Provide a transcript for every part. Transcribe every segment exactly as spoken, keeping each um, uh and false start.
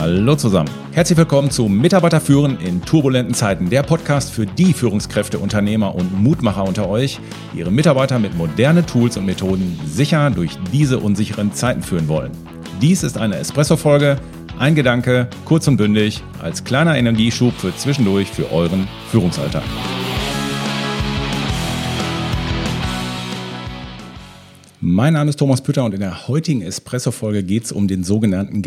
Hallo zusammen. Herzlich willkommen zu Mitarbeiter führen in turbulenten Zeiten. Der Podcast für die Führungskräfte, Unternehmer und Mutmacher unter euch, die ihre Mitarbeiter mit modernen Tools und Methoden sicher durch diese unsicheren Zeiten führen wollen. Dies ist eine Espresso-Folge, ein Gedanke, kurz und bündig, als kleiner Energieschub für zwischendurch für euren Führungsalltag. Mein Name ist Thomas Pütter und in der heutigen Espresso-Folge geht es um den sogenannten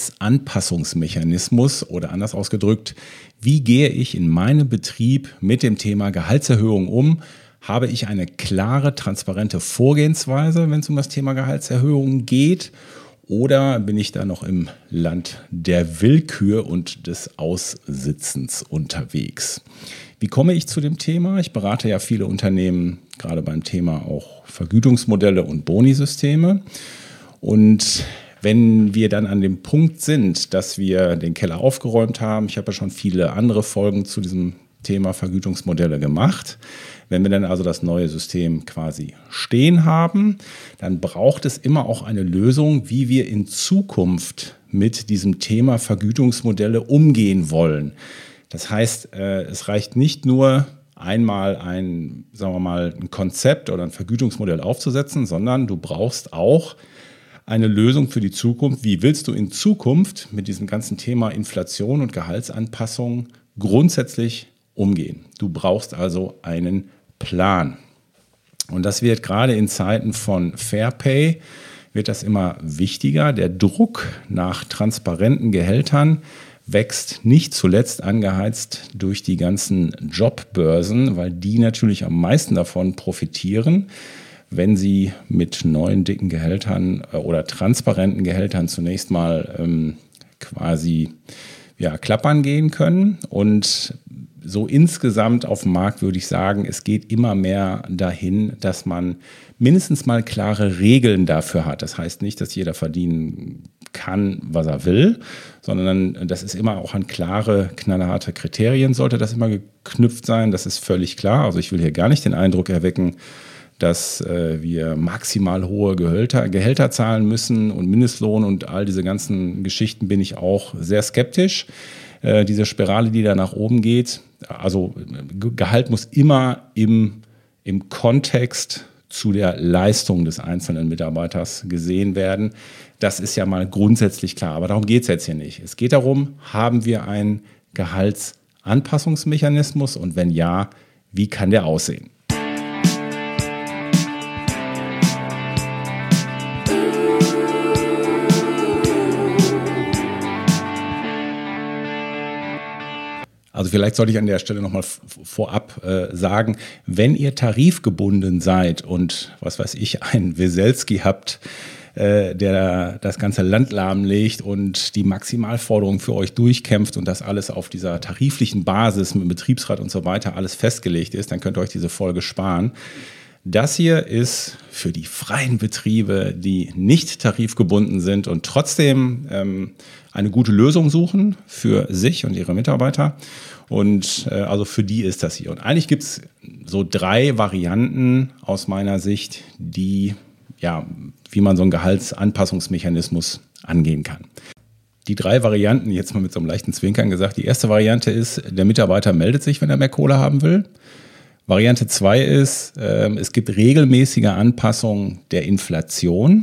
Gehaltsanpassungsmechanismus oder anders ausgedrückt, wie gehe ich in meinem Betrieb mit dem Thema Gehaltserhöhung um? Habe ich eine klare, transparente Vorgehensweise, wenn es um das Thema Gehaltserhöhung geht? Oder bin ich da noch im Land der Willkür und des Aussitzens unterwegs? Wie komme ich zu dem Thema? Ich berate ja viele Unternehmen, gerade beim Thema auch Vergütungsmodelle und Bonisysteme. Und wenn wir dann an dem Punkt sind, dass wir den Keller aufgeräumt haben, ich habe ja schon viele andere Folgen zu diesem Thema Vergütungsmodelle gemacht. Wenn wir dann also das neue System quasi stehen haben, dann braucht es immer auch eine Lösung, wie wir in Zukunft mit diesem Thema Vergütungsmodelle umgehen wollen. Das heißt, es reicht nicht nur einmal ein, sagen wir mal, ein Konzept oder ein Vergütungsmodell aufzusetzen, sondern du brauchst auch eine Lösung für die Zukunft. Wie willst du in Zukunft mit diesem ganzen Thema Inflation und Gehaltsanpassung grundsätzlich umgehen? Du brauchst also einen Plan. Und das wird gerade in Zeiten von Fair Pay, wird das immer wichtiger. Der Druck nach transparenten Gehältern wächst nicht zuletzt angeheizt durch die ganzen Jobbörsen, weil die natürlich am meisten davon profitieren, wenn sie mit neuen dicken Gehältern oder transparenten Gehältern zunächst mal ähm, quasi ja, klappern gehen können. Und so insgesamt auf dem Markt würde ich sagen, es geht immer mehr dahin, dass man mindestens mal klare Regeln dafür hat. Das heißt nicht, dass jeder verdienen kann, was er will, sondern das ist immer auch an klare, knallharte Kriterien, sollte das immer geknüpft sein. Das ist völlig klar. Also ich will hier gar nicht den Eindruck erwecken, dass äh, wir maximal hohe Gehälter, Gehälter zahlen müssen und Mindestlohn und all diese ganzen Geschichten bin ich auch sehr skeptisch. Äh, diese Spirale, die da nach oben geht, also Gehalt muss immer im, im Kontext zu der Leistung des einzelnen Mitarbeiters gesehen werden. Das ist ja mal grundsätzlich klar, aber darum geht es jetzt hier nicht. Es geht darum, haben wir einen Gehaltsanpassungsmechanismus und wenn ja, wie kann der aussehen? Also vielleicht sollte ich an der Stelle nochmal vorab äh, sagen, wenn ihr tarifgebunden seid und was weiß ich, einen Weselski habt, äh, der das ganze Land lahmlegt und die Maximalforderungen für euch durchkämpft und das alles auf dieser tariflichen Basis mit Betriebsrat und so weiter alles festgelegt ist, dann könnt ihr euch diese Folge sparen. Das hier ist für die freien Betriebe, die nicht tarifgebunden sind und trotzdem ähm, eine gute Lösung suchen für sich und ihre Mitarbeiter. Und äh, also für die ist das hier. Und eigentlich gibt es so drei Varianten aus meiner Sicht, die, ja, wie man so einen Gehaltsanpassungsmechanismus angehen kann. Die drei Varianten, jetzt mal mit so einem leichten Zwinkern gesagt, die erste Variante ist, der Mitarbeiter meldet sich, wenn er mehr Kohle haben will. Variante zwei ist, äh, es gibt regelmäßige Anpassungen der Inflation.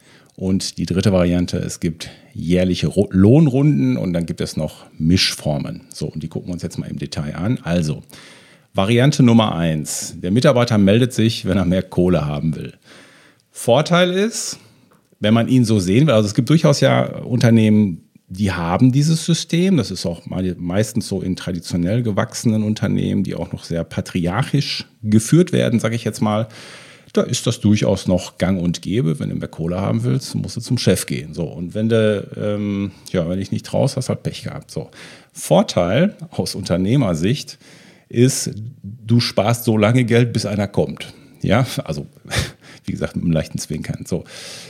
Und die dritte Variante, es gibt jährliche Ro- Lohnrunden und dann gibt es noch Mischformen. So, und die gucken wir uns jetzt mal im Detail an. Also, Variante Nummer eins, der Mitarbeiter meldet sich, wenn er mehr Kohle haben will. Vorteil ist, wenn man ihn so sehen will, also es gibt durchaus ja Unternehmen, die haben dieses System, das ist auch meistens so in traditionell gewachsenen Unternehmen, die auch noch sehr patriarchisch geführt werden, sage ich jetzt mal. Da ist das durchaus noch gang und gäbe. Wenn du mehr Kohle haben willst, musst du zum Chef gehen. So, und wenn du, ähm, ja, wenn dich nicht traust, hast du halt Pech gehabt. So. Vorteil aus Unternehmersicht ist, du sparst so lange Geld, bis einer kommt. Ja, also, wie gesagt, mit einem leichten Zwinkern. So.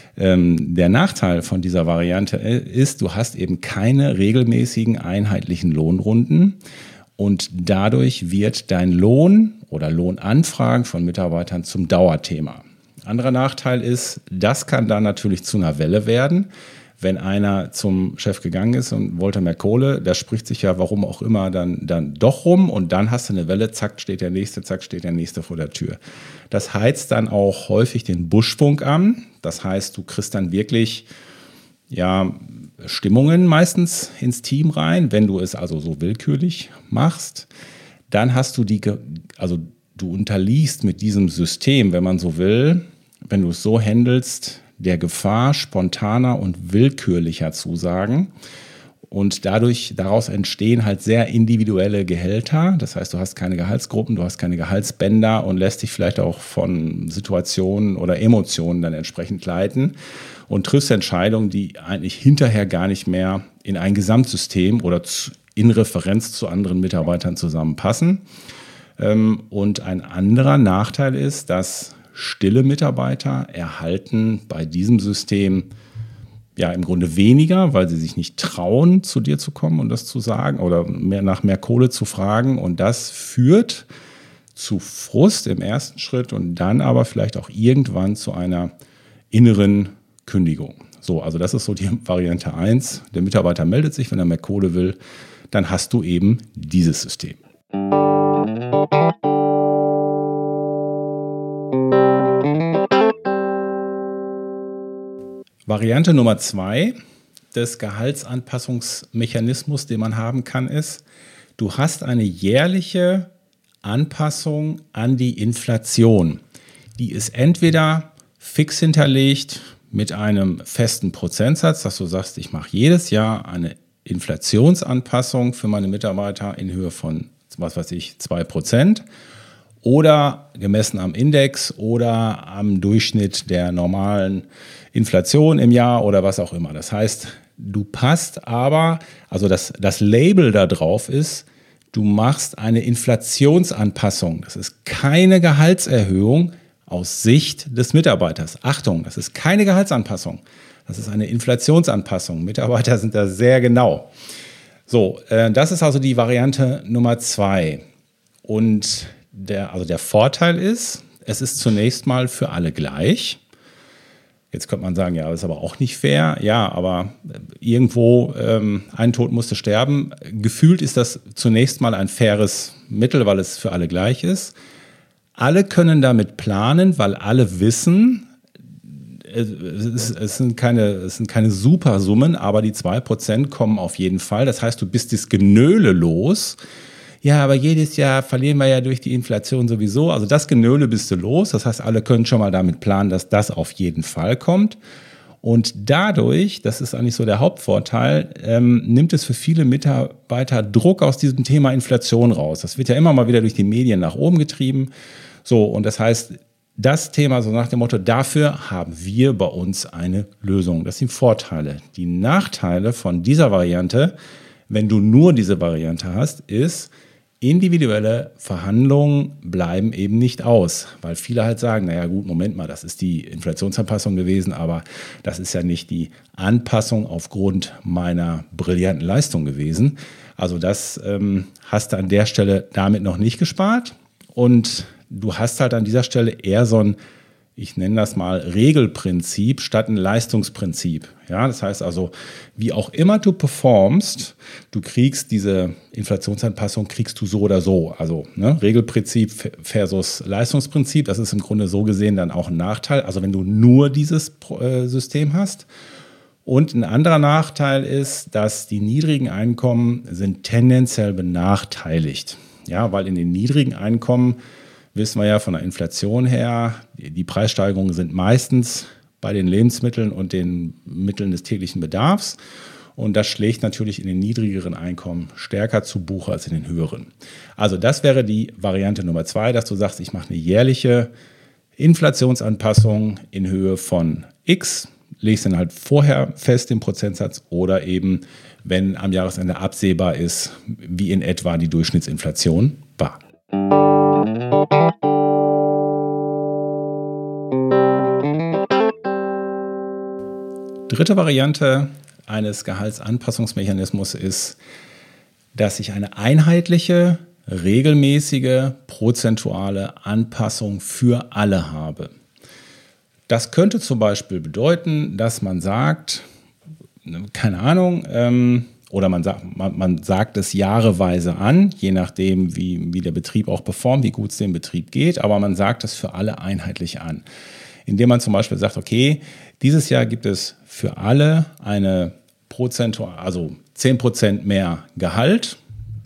Ähm, der Nachteil von dieser Variante ist, du hast eben keine regelmäßigen einheitlichen Lohnrunden und dadurch wird dein Lohn oder Lohnanfragen von Mitarbeitern zum Dauerthema. Anderer Nachteil ist, das kann dann natürlich zu einer Welle werden, wenn einer zum Chef gegangen ist und wollte mehr Kohle, das spricht sich ja, warum auch immer, dann, dann doch rum und dann hast du eine Welle, zack, steht der Nächste, zack, steht der Nächste vor der Tür. Das heizt dann auch häufig den Buschfunk an. Das heißt, du kriegst dann wirklich ja, Stimmungen meistens ins Team rein, wenn du es also so willkürlich machst. Dann hast du die, also du unterliegst mit diesem System, wenn man so will, wenn du es so handelst, der Gefahr spontaner und willkürlicher Zusagen. Und dadurch, daraus entstehen halt sehr individuelle Gehälter. Das heißt, du hast keine Gehaltsgruppen, du hast keine Gehaltsbänder und lässt dich vielleicht auch von Situationen oder Emotionen dann entsprechend leiten und triffst Entscheidungen, die eigentlich hinterher gar nicht mehr in ein Gesamtsystem oder in Referenz zu anderen Mitarbeitern zusammenpassen. Und ein anderer Nachteil ist, dass stille Mitarbeiter erhalten bei diesem System ja im Grunde weniger, weil sie sich nicht trauen, zu dir zu kommen und das zu sagen oder mehr nach mehr Kohle zu fragen. Und das führt zu Frust im ersten Schritt und dann aber vielleicht auch irgendwann zu einer inneren Kündigung. So, also das ist so die Variante eins. Der Mitarbeiter meldet sich, wenn er mehr Kohle will. Dann hast du eben dieses System. Variante Nummer zwei des Gehaltsanpassungsmechanismus, den man haben kann, ist, du hast eine jährliche Anpassung an die Inflation. Die ist entweder fix hinterlegt mit einem festen Prozentsatz, dass du sagst, ich mache jedes Jahr eine Inflationsanpassung für meine Mitarbeiter in Höhe von, was weiß ich, zwei Prozent. Oder gemessen am Index oder am Durchschnitt der normalen Inflation im Jahr oder was auch immer. Das heißt, du passt aber, also das, das Label da drauf ist, du machst eine Inflationsanpassung. Das ist keine Gehaltserhöhung aus Sicht des Mitarbeiters. Achtung, das ist keine Gehaltsanpassung. Das ist eine Inflationsanpassung. Mitarbeiter sind da sehr genau. So, äh, das ist also die Variante Nummer zwei. Und Der, also der Vorteil ist, es ist zunächst mal für alle gleich. Jetzt könnte man sagen, ja, das ist aber auch nicht fair. Ja, aber irgendwo ähm, ein Tod musste sterben. Gefühlt ist das zunächst mal ein faires Mittel, weil es für alle gleich ist. Alle können damit planen, weil alle wissen, es, es, sind, keine, es sind keine Supersummen, aber die zwei Prozent kommen auf jeden Fall. Das heißt, du bist das Genöle los. Ja, aber jedes Jahr verlieren wir ja durch die Inflation sowieso. Also das Genöle bist du los. Das heißt, alle können schon mal damit planen, dass das auf jeden Fall kommt. Und dadurch, das ist eigentlich so der Hauptvorteil, ähm, nimmt es für viele Mitarbeiter Druck aus diesem Thema Inflation raus. Das wird ja immer mal wieder durch die Medien nach oben getrieben. So, und das heißt, das Thema so nach dem Motto, dafür haben wir bei uns eine Lösung. Das sind Vorteile. Die Nachteile von dieser Variante, wenn du nur diese Variante hast, ist, individuelle Verhandlungen bleiben eben nicht aus, weil viele halt sagen, naja gut, Moment mal, das ist die Inflationsanpassung gewesen, aber das ist ja nicht die Anpassung aufgrund meiner brillanten Leistung gewesen. Also das ähm, hast du an der Stelle damit noch nicht gespart und du hast halt an dieser Stelle eher so ein, ich nenne das mal Regelprinzip statt ein Leistungsprinzip. Ja, das heißt also, wie auch immer du performst, du kriegst diese Inflationsanpassung, kriegst du so oder so. Also ne, Regelprinzip versus Leistungsprinzip, das ist im Grunde so gesehen dann auch ein Nachteil. Also wenn du nur dieses äh, System hast. Und ein anderer Nachteil ist, dass die niedrigen Einkommen sind tendenziell benachteiligt. Ja, weil in den niedrigen Einkommen wissen wir ja von der Inflation her, die Preissteigerungen sind meistens bei den Lebensmitteln und den Mitteln des täglichen Bedarfs. Und das schlägt natürlich in den niedrigeren Einkommen stärker zu Buche als in den höheren. Also das wäre die Variante Nummer zwei, dass du sagst, ich mache eine jährliche Inflationsanpassung in Höhe von X, legst dann halt vorher fest den Prozentsatz oder eben, wenn am Jahresende absehbar ist, wie in etwa die Durchschnittsinflation war. Dritte Variante eines Gehaltsanpassungsmechanismus ist, dass ich eine einheitliche, regelmäßige, prozentuale Anpassung für alle habe. Das könnte zum Beispiel bedeuten, dass man sagt, keine Ahnung, ähm, oder man sagt, man, man sagt es jahreweise an, je nachdem, wie, wie der Betrieb auch performt, wie gut es dem Betrieb geht, aber man sagt es für alle einheitlich an. Indem man zum Beispiel sagt, okay, dieses Jahr gibt es für alle eine Prozentual, also zehn Prozent mehr Gehalt,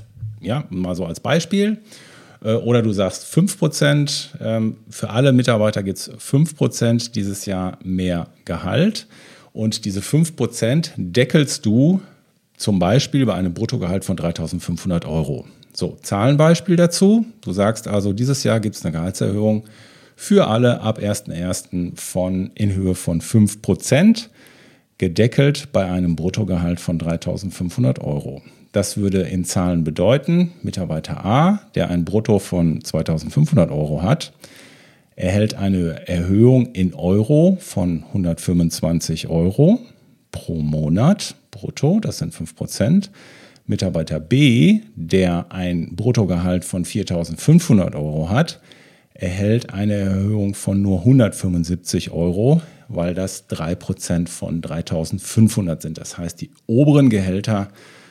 ja, mal so als Beispiel. Oder du sagst fünf Prozent, für alle Mitarbeiter gibt es fünf Prozent dieses Jahr mehr Gehalt. Und diese fünf Prozent deckelst du zum Beispiel bei einem Bruttogehalt von dreitausendfünfhundert Euro. So, Zahlenbeispiel dazu. Du sagst also, dieses Jahr gibt es eine Gehaltserhöhung für alle ab ersten ersten von in Höhe von fünf Prozent, gedeckelt bei einem Bruttogehalt von dreitausendfünfhundert Euro. Das würde in Zahlen bedeuten, Mitarbeiter A, der ein Brutto von zweitausendfünfhundert Euro hat, erhält eine Erhöhung in Euro von hundertfünfundzwanzig Euro pro Monat brutto, das sind fünf Prozent. Mitarbeiter B, der ein Bruttogehalt von viertausendfünfhundert Euro hat, erhält eine Erhöhung von nur hundertfünfundsiebzig Euro, weil das drei Prozent von dreitausendfünfhundert sind. Das heißt, die oberen Gehälter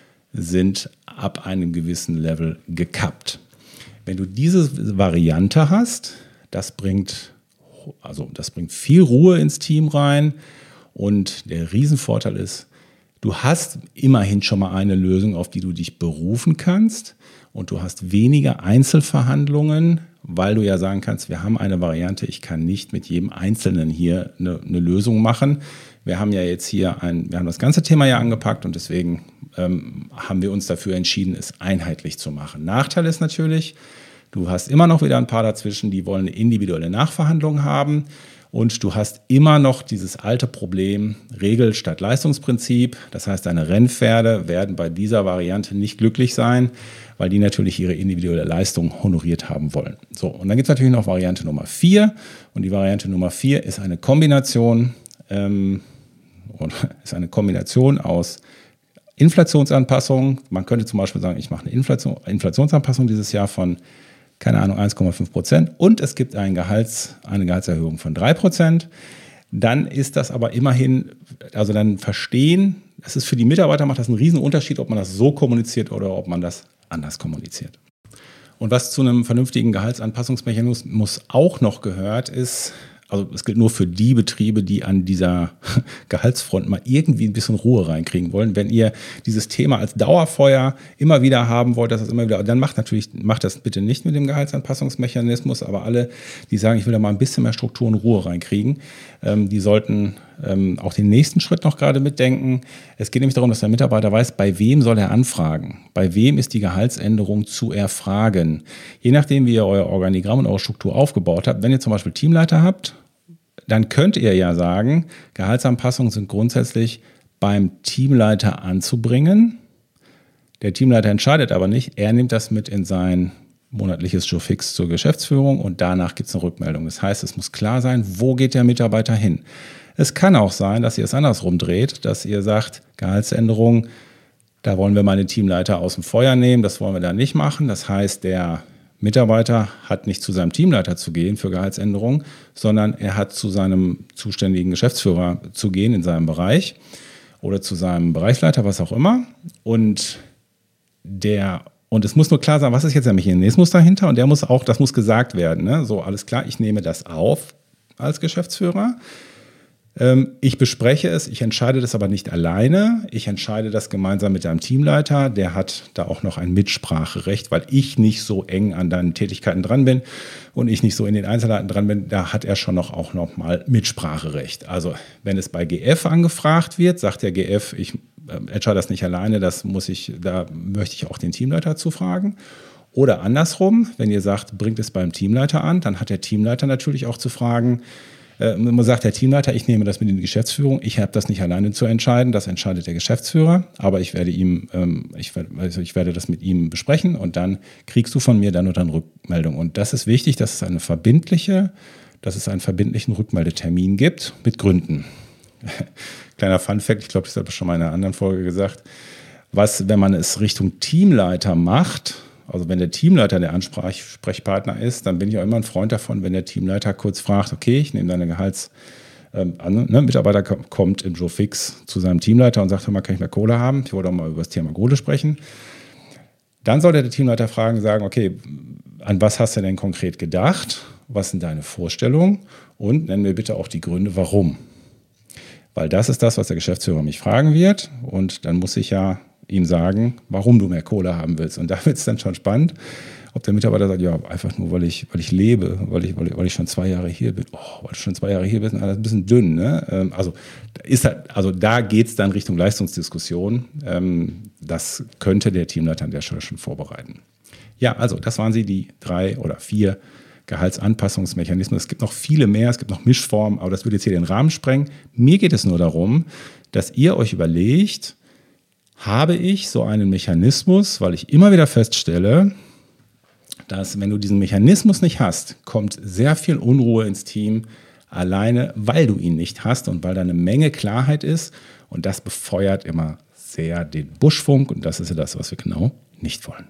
sind ab einem gewissen Level gekappt. Wenn du diese Variante hast, das bringt, also das bringt viel Ruhe ins Team rein und der Riesenvorteil ist, du hast immerhin schon mal eine Lösung, auf die du dich berufen kannst und du hast weniger Einzelverhandlungen, weil du ja sagen kannst, wir haben eine Variante, ich kann nicht mit jedem Einzelnen hier eine, eine Lösung machen. Wir haben ja jetzt hier ein, wir haben das ganze Thema ja angepackt und deswegen ähm, haben wir uns dafür entschieden, es einheitlich zu machen. Nachteil ist natürlich, du hast immer noch wieder ein paar dazwischen, die wollen eine individuelle Nachverhandlung haben und du hast immer noch dieses alte Problem Regel statt Leistungsprinzip. Das heißt, deine Rennpferde werden bei dieser Variante nicht glücklich sein, weil die natürlich ihre individuelle Leistung honoriert haben wollen. So, und dann gibt es natürlich noch Variante Nummer vier und die Variante Nummer vier ist eine Kombination ähm, ist eine Kombination aus Inflationsanpassung. Man könnte zum Beispiel sagen, ich mache eine Inflation, Inflationsanpassung dieses Jahr von, keine Ahnung, eins Komma fünf Prozent und es gibt ein Gehalts, eine Gehaltserhöhung von drei Prozent. Dann ist das aber immerhin, also dann verstehen, es ist für die Mitarbeiter, macht das einen riesen Unterschied, ob man das so kommuniziert oder ob man das anders kommuniziert. Und was zu einem vernünftigen Gehaltsanpassungsmechanismus auch noch gehört, ist, also es gilt nur für die Betriebe, die an dieser Gehaltsfront mal irgendwie ein bisschen Ruhe reinkriegen wollen. Wenn ihr dieses Thema als Dauerfeuer immer wieder haben wollt, dass es immer wieder, dann macht natürlich, macht das bitte nicht mit dem Gehaltsanpassungsmechanismus, aber alle, die sagen, ich will da mal ein bisschen mehr Struktur und Ruhe reinkriegen, ähm, die sollten ähm, auch den nächsten Schritt noch gerade mitdenken. Es geht nämlich darum, dass der Mitarbeiter weiß, bei wem soll er anfragen? Bei wem ist die Gehaltsänderung zu erfragen? Je nachdem, wie ihr euer Organigramm und eure Struktur aufgebaut habt, wenn ihr zum Beispiel Teamleiter habt, dann könnt ihr ja sagen, Gehaltsanpassungen sind grundsätzlich beim Teamleiter anzubringen. Der Teamleiter entscheidet aber nicht, er nimmt das mit in sein monatliches Jour fix zur Geschäftsführung und danach gibt es eine Rückmeldung. Das heißt, es muss klar sein, wo geht der Mitarbeiter hin. Es kann auch sein, dass ihr es andersrum dreht, dass ihr sagt, Gehaltsänderung, da wollen wir meine Teamleiter aus dem Feuer nehmen, das wollen wir da nicht machen. Das heißt, der Mitarbeiter hat nicht zu seinem Teamleiter zu gehen für Gehaltsänderung, sondern er hat zu seinem zuständigen Geschäftsführer zu gehen in seinem Bereich oder zu seinem Bereichsleiter, was auch immer. Und der und es muss nur klar sein, was ist jetzt der Mechanismus dahinter? Und der muss auch, das muss gesagt werden. Ne? So, alles klar, ich nehme das auf als Geschäftsführer. Ich bespreche es, ich entscheide das aber nicht alleine. Ich entscheide das gemeinsam mit deinem Teamleiter. Der hat da auch noch ein Mitspracherecht, weil ich nicht so eng an deinen Tätigkeiten dran bin und ich nicht so in den Einzelheiten dran bin. Da hat er schon noch auch noch mal Mitspracherecht. Also wenn es bei G F angefragt wird, sagt der G F, ich entscheide das nicht alleine, das muss ich, da möchte ich auch den Teamleiter zu fragen. Oder andersrum, wenn ihr sagt, bringt es beim Teamleiter an, dann hat der Teamleiter natürlich auch zu fragen. Man sagt der Teamleiter, ich nehme das mit in die Geschäftsführung, ich habe das nicht alleine zu entscheiden, das entscheidet der Geschäftsführer, aber ich werde ihm, ich werde, also ich werde das mit ihm besprechen und dann kriegst du von mir dann und dann Rückmeldung. Und das ist wichtig, dass es eine verbindliche, dass es einen verbindlichen Rückmeldetermin gibt mit Gründen. Kleiner Funfact, ich glaube, das habe ich schon mal in einer anderen Folge gesagt, was, wenn man es Richtung Teamleiter macht, also wenn der Teamleiter der Ansprechpartner ist, dann bin ich auch immer ein Freund davon, wenn der Teamleiter kurz fragt, okay, ich nehme deine Gehalts, Ähm, ne, Mitarbeiter kommt im Joe Fix zu seinem Teamleiter und sagt, hör mal, kann ich mehr Kohle haben? Ich wollte auch mal über das Thema Kohle sprechen. Dann sollte der Teamleiter fragen, sagen, okay, an was hast du denn konkret gedacht? Was sind deine Vorstellungen? Und nenn mir bitte auch die Gründe, warum. Weil das ist das, was der Geschäftsführer mich fragen wird. Und dann muss ich ja ihm sagen, warum du mehr Kohle haben willst. Und da wird es dann schon spannend, ob der Mitarbeiter sagt, ja, einfach nur, weil ich, weil ich lebe, weil ich, weil, ich, weil ich schon zwei Jahre hier bin. Oh, weil du schon zwei Jahre hier bist, das ist ein bisschen dünn. Ne? Also, ist halt, also da geht es dann Richtung Leistungsdiskussion. Das könnte der Teamleiter an der Stelle schon vorbereiten. Ja, also das waren sie, die drei oder vier Gehaltsanpassungsmechanismen. Es gibt noch viele mehr, es gibt noch Mischformen, aber das würde jetzt hier den Rahmen sprengen. Mir geht es nur darum, dass ihr euch überlegt, habe ich so einen Mechanismus, weil ich immer wieder feststelle, dass wenn du diesen Mechanismus nicht hast, kommt sehr viel Unruhe ins Team, alleine weil du ihn nicht hast und weil da eine Menge Klarheit ist und das befeuert immer sehr den Buschfunk und das ist ja das, was wir genau nicht wollen.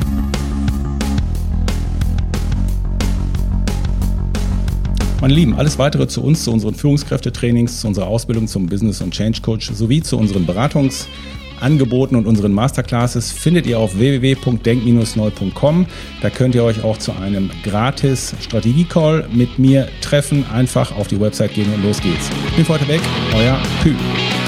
Meine Lieben, alles weitere zu uns, zu unseren Führungskräftetrainings, zu unserer Ausbildung zum Business- und Change Coach sowie zu unseren Beratungsangeboten und unseren Masterclasses findet ihr auf w w w punkt denk Bindestrich neu punkt com. Da könnt ihr euch auch zu einem gratis Strategie-Call mit mir treffen. Einfach auf die Website gehen und los geht's. Ich bin für heute weg, euer Pü.